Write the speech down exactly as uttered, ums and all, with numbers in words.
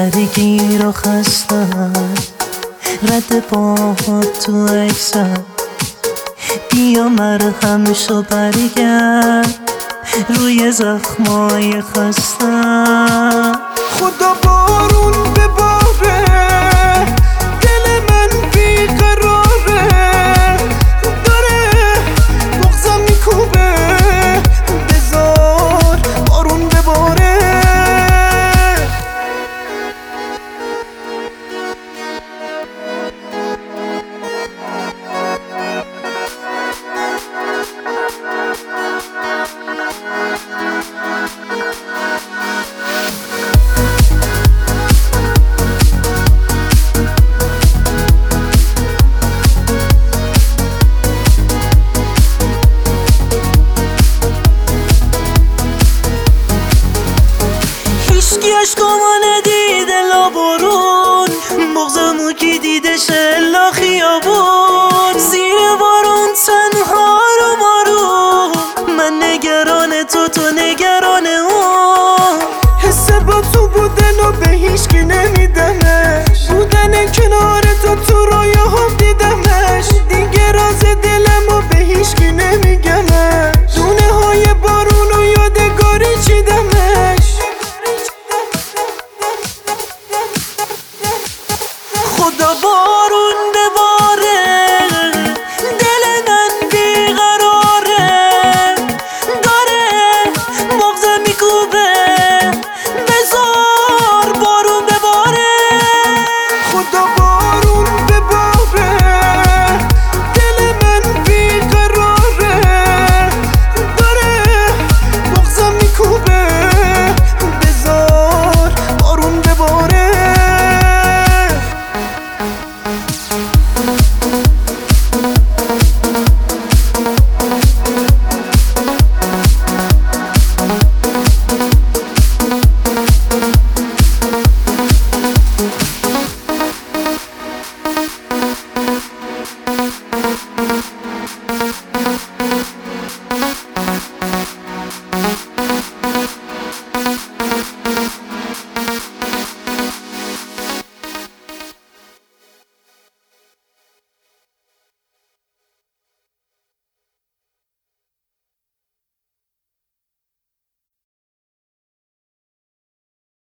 درگیر و خستم، رد پاهات تو عکسم، بیا مرهمشو برگرد روی زخمای خستم. خدا بارون بباره، دل من بیقراره، داره بغضم میکوبه، بذار بارون بباره. هیچکی عشقامو ندیده لا بارون، بغضمو کی دیده شلا خیابون، زیر بارون تنها رو مارون، من نگران تو تو نگران اون. حس با تو بودن و به هیچکی نمیدم،